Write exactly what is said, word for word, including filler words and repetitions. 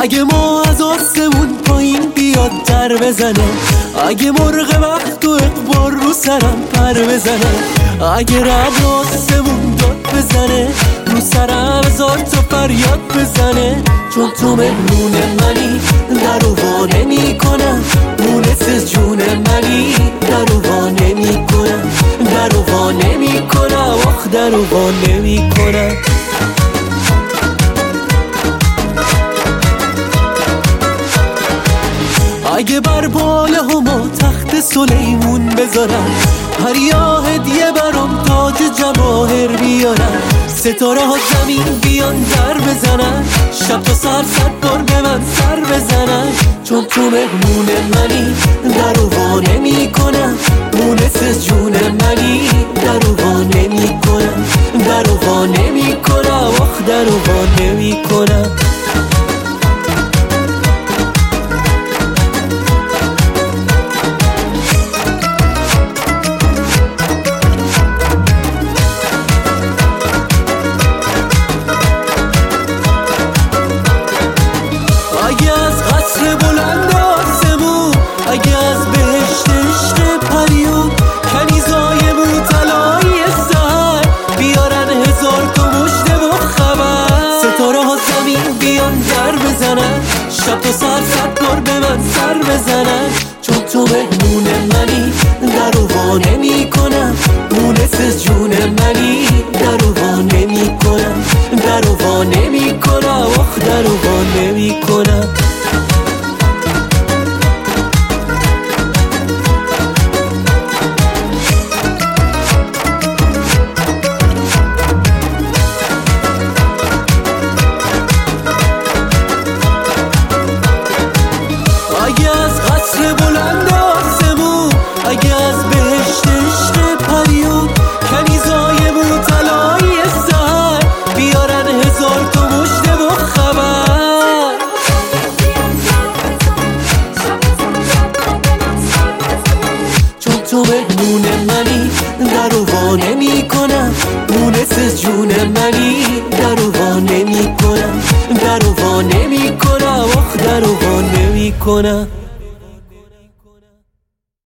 اگه ما از آسمون پایین بیاد در بزنه، اگه مرغ وقت و اقبال رو سرم پر بزنه، اگه رد آسمون داد بزنه رو سرم هزار تا فریاد بزنه، چون تو مهمون منی در و وا نمی کنم، مونس جون منی در و وا نمی کنم، در و وا نمی کنم، آخ در و وا نمی کنم. اگه بر باله هما تخت سلیمون بذارم، هریا هدیه برام تاج جواهر بیارم، ستاره ها زمین بیان در بزنن، شب تا سر صد بار به من سر بزنن، چون تو مهمون منی در و وا نمی کنم، مونس جون منی در و وا نمی کنم، در و وا نمی کنم، آخ در و وا نمی کنم. اگه از قصر بلند آسمون، اگه از بهشت عشق پریون، کنیزای موطلای سحر بیارن هزار تا مژده و خبر، ستاره ها زمین بیان در بزنن، شب تا سر صد بار به من سر بزنن، چون تو مهمون منی در و وا نمی کنم، مونس جون منی در و وا نمی کنم، در و وا نمی کنم، آخ در و وا نمی کنم. اگه از قصر بلند آسمون، اگه از بهشت عشق پریون، کنیزای موطلای سحر بیارن هزار تا مژده و خبر، چون تو مهمون منی در و وا نمی کنم، مونس جون منی در و وا نمی کنم، در و وا نمی کنم، آخ در و وا نمی کنم.